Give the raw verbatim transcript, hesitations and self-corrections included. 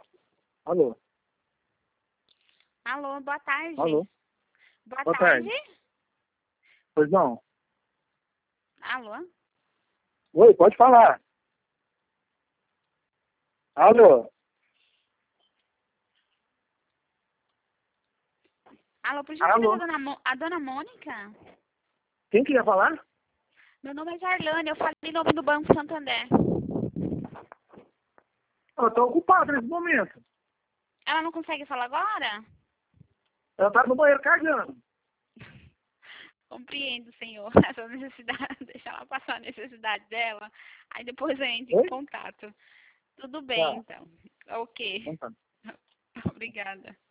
Alô? Alô, boa tarde. Alô? Boa, Boa tarde. tarde. Pois não? Alô? Oi, pode falar. Alô? Alô, por Alô? gentileza, a dona, Mo- a dona Mônica? Quem queria falar? Meu nome é Jarlane, eu falei em nome do Banco Santander. Eu tô ocupado nesse momento. Ela não consegue falar agora? Ela tá no banheiro cagando. Compreendo, senhor, essa necessidade, deixa ela passar a necessidade dela, aí depois a gente em Oi? contato. Tudo bem, Tá. então. Ok. Então tá. Obrigada.